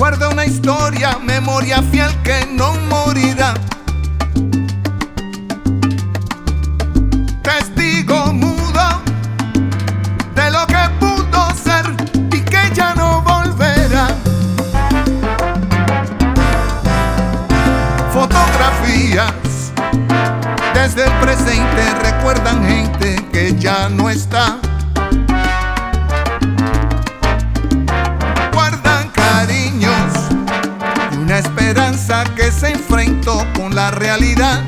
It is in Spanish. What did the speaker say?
Guarda una historia, memoria fiel que no morirá. Testigo mudo de lo que pudo ser y que ya no volverá. Fotografías desde el presente recuerdan gente que ya no está. Guardan cariños y una esperanza que se enfrentó con la realidad.